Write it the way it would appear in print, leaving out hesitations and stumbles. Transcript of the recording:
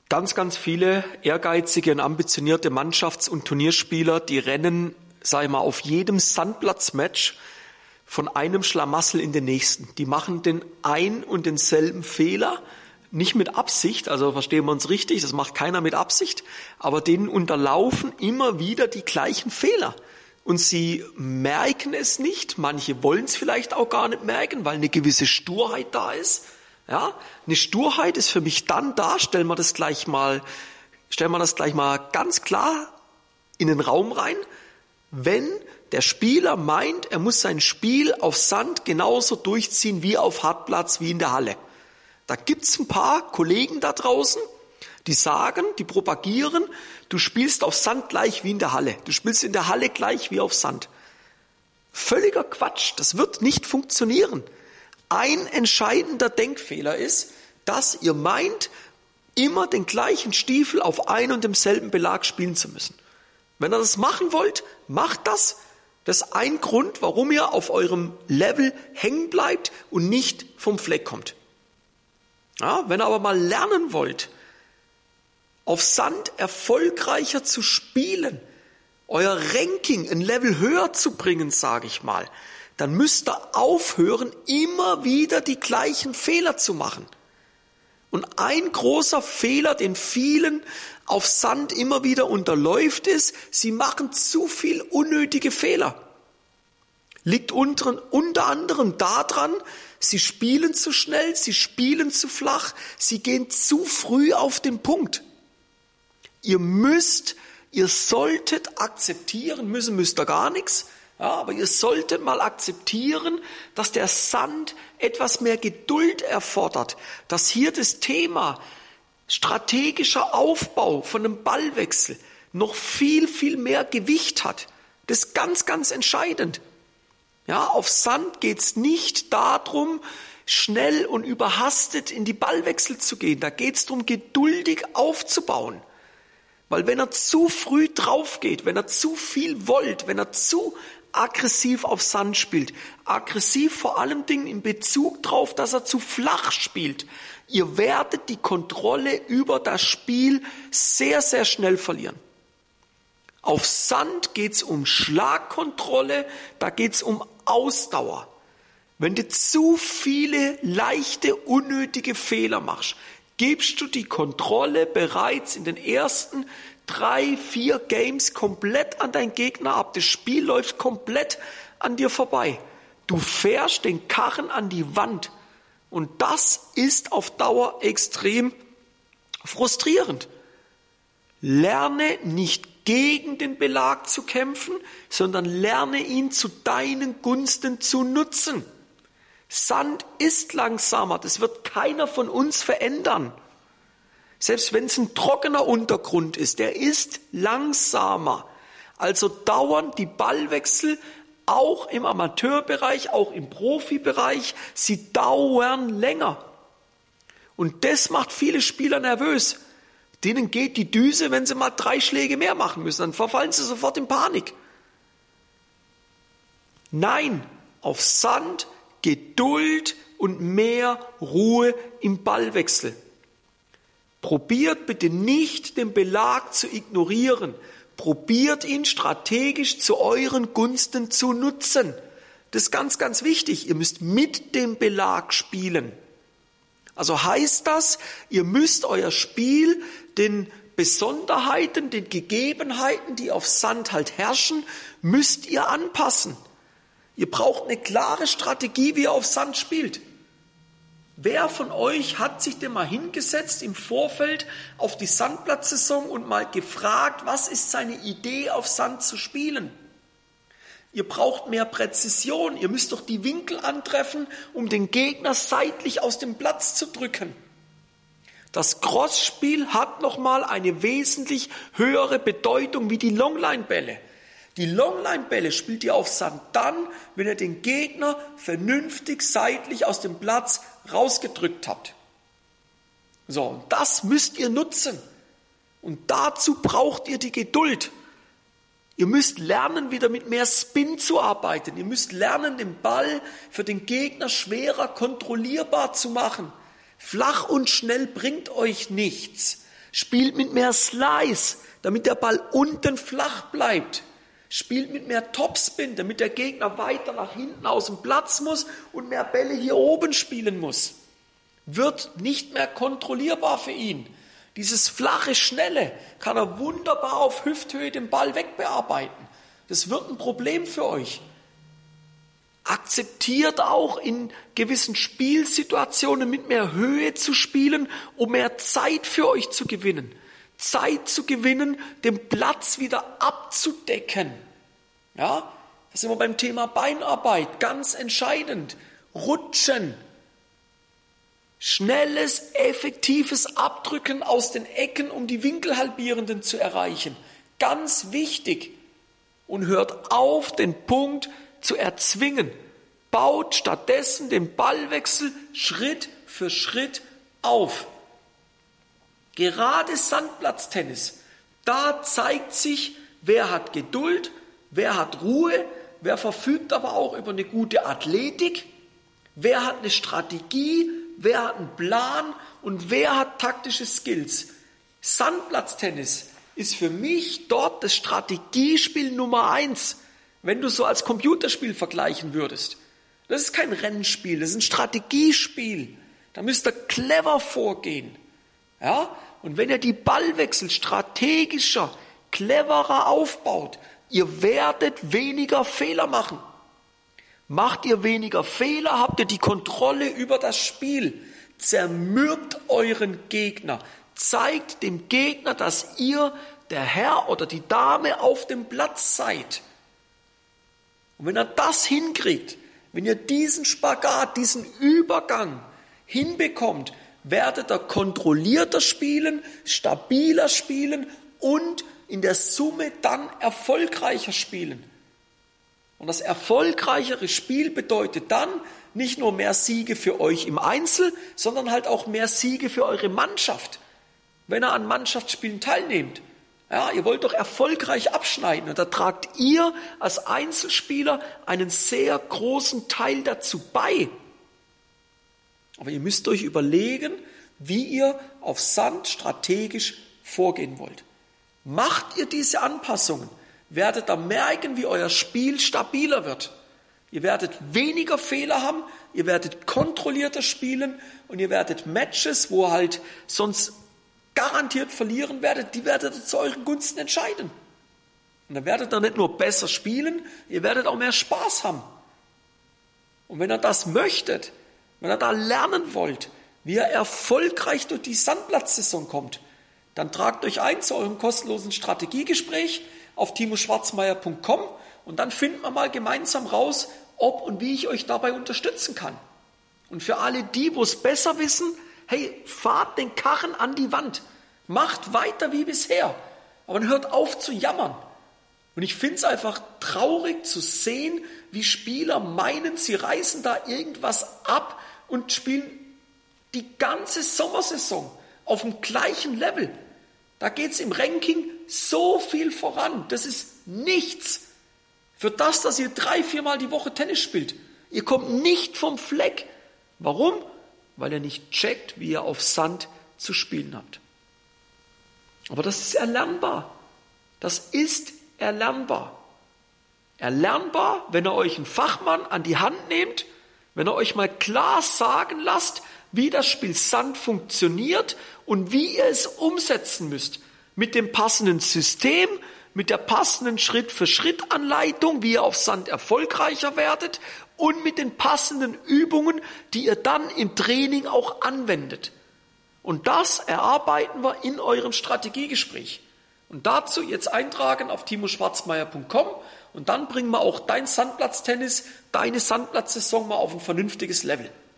Ganz, ganz viele ehrgeizige und ambitionierte Mannschafts- und Turnierspieler, die rennen, sag ich mal, auf jedem Sandplatzmatch von einem Schlamassel in den nächsten. Die machen den ein und denselben Fehler, nicht mit Absicht, also verstehen wir uns richtig, das macht keiner mit Absicht, aber denen unterlaufen immer wieder die gleichen Fehler. Und sie merken es nicht, manche wollen es vielleicht auch gar nicht merken, weil eine gewisse Sturheit da ist. Ja, eine Sturheit ist für mich dann da, stellen wir das gleich mal ganz klar in den Raum rein, wenn der Spieler meint, er muss sein Spiel auf Sand genauso durchziehen wie auf Hartplatz, wie in der Halle. Da gibt's ein paar Kollegen da draußen, die sagen, die propagieren, du spielst auf Sand gleich wie in der Halle. Du spielst in der Halle gleich wie auf Sand. Völliger Quatsch, das wird nicht funktionieren. Ein entscheidender Denkfehler ist, dass ihr meint, immer den gleichen Stiefel auf ein und demselben Belag spielen zu müssen. Wenn ihr das machen wollt, macht das. Das ist ein Grund, warum ihr auf eurem Level hängen bleibt und nicht vom Fleck kommt. Ja, wenn ihr aber mal lernen wollt, auf Sand erfolgreicher zu spielen, euer Ranking ein Level höher zu bringen, sage ich mal, dann müsst ihr aufhören, immer wieder die gleichen Fehler zu machen. Und ein großer Fehler, den vielen auf Sand immer wieder unterläuft, ist, sie machen zu viel unnötige Fehler. Liegt unter anderem daran, sie spielen zu schnell, sie spielen zu flach, sie gehen zu früh auf den Punkt. Ihr solltet akzeptieren, müsst ihr gar nichts, ja, aber ihr solltet mal akzeptieren, dass der Sand etwas mehr Geduld erfordert, dass hier das Thema strategischer Aufbau von einem Ballwechsel noch viel, viel mehr Gewicht hat. Das ist ganz, ganz entscheidend. Ja, auf Sand geht's nicht darum, schnell und überhastet in die Ballwechsel zu gehen. Da geht's darum, geduldig aufzubauen. Weil wenn er zu früh drauf geht, wenn er zu viel wollt, wenn er zu aggressiv auf Sand spielt, aggressiv vor allem Dingen in Bezug darauf, dass er zu flach spielt, ihr werdet die Kontrolle über das Spiel sehr, sehr schnell verlieren. Auf Sand geht's um Schlagkontrolle, da geht's um Ausdauer. Wenn du zu viele leichte, unnötige Fehler machst, gibst du die Kontrolle bereits in den ersten 3, 4 Games komplett an deinen Gegner ab. Das Spiel läuft komplett an dir vorbei. Du fährst den Karren an die Wand. Und das ist auf Dauer extrem frustrierend. Lerne nicht gegen den Belag zu kämpfen, sondern lerne ihn zu deinen Gunsten zu nutzen. Sand ist langsamer, das wird keiner von uns verändern. Selbst wenn es ein trockener Untergrund ist, der ist langsamer. Also dauern die Ballwechsel auch im Amateurbereich, auch im Profibereich, sie dauern länger. Und das macht viele Spieler nervös. Denen geht die Düse, wenn sie mal 3 Schläge mehr machen müssen, dann verfallen sie sofort in Panik. Nein, auf Sand, Geduld und mehr Ruhe im Ballwechsel. Probiert bitte nicht, den Belag zu ignorieren. Probiert ihn strategisch zu euren Gunsten zu nutzen. Das ist ganz, ganz wichtig. Ihr müsst mit dem Belag spielen. Also heißt das, ihr müsst euer Spiel den Besonderheiten, den Gegebenheiten, die auf Sand halt herrschen, müsst ihr anpassen. Ihr braucht eine klare Strategie, wie ihr auf Sand spielt. Wer von euch hat sich denn mal hingesetzt im Vorfeld auf die Sandplatzsaison und mal gefragt, was ist seine Idee, auf Sand zu spielen? Ihr braucht mehr Präzision, ihr müsst doch die Winkel antreffen, um den Gegner seitlich aus dem Platz zu drücken. Das Crossspiel hat nochmal eine wesentlich höhere Bedeutung wie die Longline-Bälle. Die Longline-Bälle spielt ihr auf Sand dann, wenn ihr den Gegner vernünftig seitlich aus dem Platz rausgedrückt habt. So, und das müsst ihr nutzen. Und dazu braucht ihr die Geduld. Ihr müsst lernen, wieder mit mehr Spin zu arbeiten. Ihr müsst lernen, den Ball für den Gegner schwerer kontrollierbar zu machen. Flach und schnell bringt euch nichts. Spielt mit mehr Slice, damit der Ball unten flach bleibt. Spielt mit mehr Topspin, damit der Gegner weiter nach hinten aus dem Platz muss und mehr Bälle hier oben spielen muss. Wird nicht mehr kontrollierbar für ihn. Dieses flache, schnelle kann er wunderbar auf Hüfthöhe den Ball wegbearbeiten. Das wird ein Problem für euch. Akzeptiert auch in gewissen Spielsituationen mit mehr Höhe zu spielen, um mehr Zeit für euch zu gewinnen. Zeit zu gewinnen, den Platz wieder abzudecken. Ja, das sind wir beim Thema Beinarbeit, ganz entscheidend. Rutschen. Schnelles, effektives Abdrücken aus den Ecken, um die Winkelhalbierenden zu erreichen. Ganz wichtig. Und hört auf, den Punkt zu erzwingen. Baut stattdessen den Ballwechsel Schritt für Schritt auf. Gerade Sandplatztennis, da zeigt sich, wer hat Geduld, wer hat Ruhe, wer verfügt aber auch über eine gute Athletik, wer hat eine Strategie, wer hat einen Plan und wer hat taktische Skills. Sandplatztennis ist für mich dort das Strategiespiel Nummer 1, wenn du so als Computerspiel vergleichen würdest. Das ist kein Rennspiel, das ist ein Strategiespiel. Da müsst ihr clever vorgehen. Ja? Und wenn ihr die Ballwechsel strategischer, cleverer aufbaut, ihr werdet weniger Fehler machen. Macht ihr weniger Fehler, habt ihr die Kontrolle über das Spiel. Zermürbt euren Gegner. Zeigt dem Gegner, dass ihr der Herr oder die Dame auf dem Platz seid. Und wenn ihr das hinkriegt, wenn ihr diesen Spagat, diesen Übergang hinbekommt, werdet ihr kontrollierter spielen, stabiler spielen und in der Summe dann erfolgreicher spielen. Und das erfolgreichere Spiel bedeutet dann nicht nur mehr Siege für euch im Einzel, sondern halt auch mehr Siege für eure Mannschaft, wenn ihr an Mannschaftsspielen teilnehmt. Ja, ihr wollt doch erfolgreich abschneiden und da tragt ihr als Einzelspieler einen sehr großen Teil dazu bei. Aber ihr müsst euch überlegen, wie ihr auf Sand strategisch vorgehen wollt. Macht ihr diese Anpassungen, werdet ihr merken, wie euer Spiel stabiler wird. Ihr werdet weniger Fehler haben, ihr werdet kontrollierter spielen und ihr werdet Matches, wo halt sonst garantiert verlieren werdet, die werdet ihr zu euren Gunsten entscheiden. Und dann werdet ihr nicht nur besser spielen, ihr werdet auch mehr Spaß haben. Und wenn ihr das möchtet, wenn ihr da lernen wollt, wie ihr erfolgreich durch die Sandplatzsaison kommt, dann tragt euch ein zu eurem kostenlosen Strategiegespräch auf timoschwarzmeier.com und dann finden wir mal gemeinsam raus, ob und wie ich euch dabei unterstützen kann. Und für alle die, wo es besser wissen, hey, fahrt den Karren an die Wand. Macht weiter wie bisher. Aber dann hört auf zu jammern. Und ich finde es einfach traurig zu sehen, wie Spieler meinen, sie reißen da irgendwas ab und spielen die ganze Sommersaison auf dem gleichen Level. Da geht es im Ranking so viel voran. Das ist nichts. Für das, dass ihr 3-4 Mal die Woche Tennis spielt. Ihr kommt nicht vom Fleck. Warum? Weil ihr nicht checkt, wie ihr auf Sand zu spielen habt. Aber das ist erlernbar. Das ist erlernbar. Erlernbar, wenn ihr euch einen Fachmann an die Hand nehmt, wenn ihr euch mal klar sagen lasst, wie das Spiel Sand funktioniert und wie ihr es umsetzen müsst. Mit dem passenden System, mit der passenden Schritt-für-Schritt-Anleitung, wie ihr auf Sand erfolgreicher werdet und mit den passenden Übungen, die ihr dann im Training auch anwendet. Und das erarbeiten wir in eurem Strategiegespräch. Und dazu jetzt eintragen auf timoschwarzmeier.com und dann bringen wir auch dein Sandplatztennis, deine Sandplatzsaison mal auf ein vernünftiges Level.